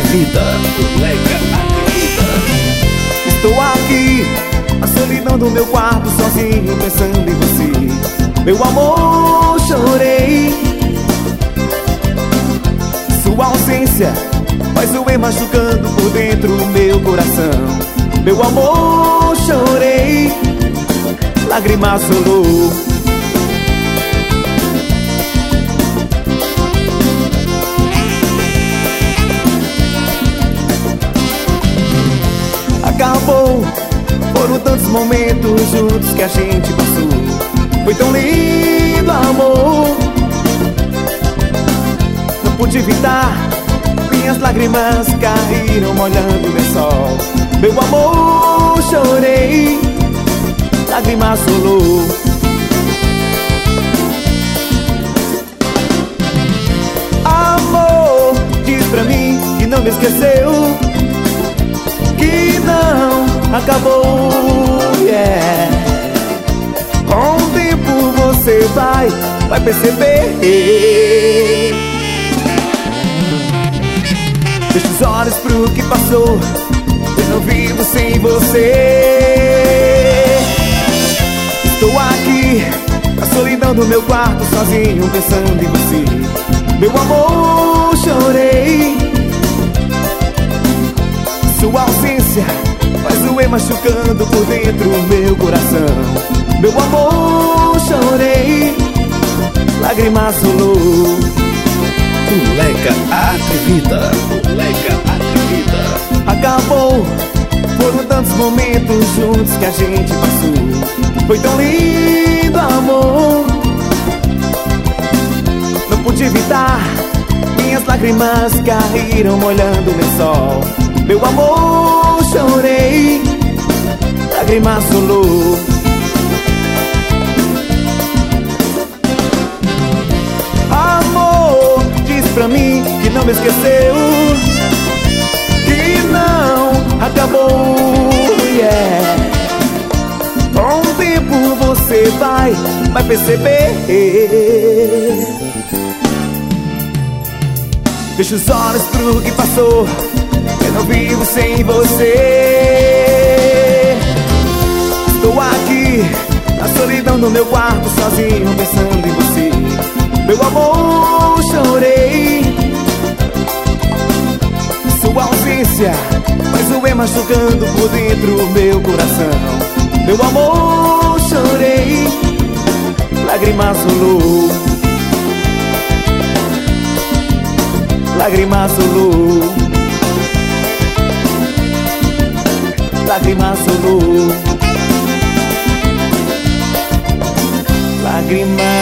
acredita, moleca, acredita. Estou aqui, na solidão do meu quarto, sozinho, pensando em você. Meu amor, chorei. Sua ausência faz doer, machucando por dentro o meu coração. Meu amor, chorei. Lágrimas rolou. Acabou. Foram tantos momentos juntos que a gente passou. Foi tão lindo, amor. Não pude evitar, minhas lágrimas caíram molhando o lençol. Meu amor, chorei. Lágrimas rolou. Amor, diz pra mim que não me esqueceu, que não acabou, yeah. Com o tempo você vai perceber. Feche os olhos pro que passou, eu não vivo sem você. Estou aqui, na solidão do meu quarto, sozinho, pensando em você. Meu amor, chorei. Sua ausência faz doer, machucando por dentro o meu coração. Meu amor, chorei. Lágrimas rolou. Moleca, acredita, moleca, acredita. Acabou. Foram tantos momentos juntos que a gente passou. Foi tão lindo, amor. Não pude evitar, minhas lágrimas caíram molhando o lençol. Meu amor, chorei. Lágrimas rolou. Amor, diz pra mim que não me esqueceu, que não acabou, yeah. Com o tempo você vai perceber. Feche os olhos pro que passou, eu não vivo sem você. Estou aqui, na solidão do meu quarto, sozinho, pensando em você. Meu amor, chorei. Sua ausência faz doer, machucando por dentro o meu coração. Meu amor, chorei. Lágrimas rolou. Lágrimas rolou. Lágrimas rolou. Lágrimas